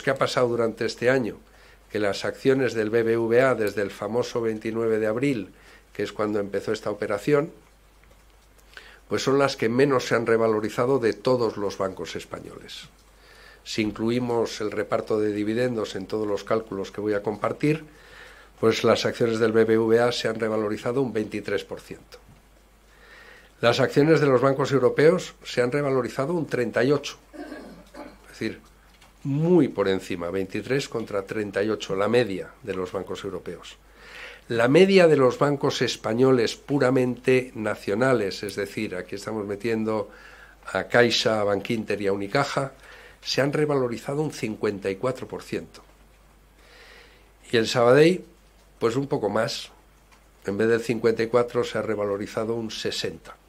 ¿qué ha pasado durante este año? Que las acciones del BBVA desde el famoso 29 de abril, que es cuando empezó esta operación, pues son las que menos se han revalorizado de todos los bancos españoles. Si incluimos el reparto de dividendos en todos los cálculos que voy a compartir, pues las acciones del BBVA se han revalorizado un 23%. Las acciones de los bancos europeos se han revalorizado un 38%. Es decir, muy por encima, 23 contra 38, la media de los bancos europeos. La media de los bancos españoles puramente nacionales, es decir, aquí estamos metiendo a Caixa, a Bankinter y a Unicaja, se han revalorizado un 54%. Y el Sabadell, pues un poco más. En vez del 54 se ha revalorizado un 60%.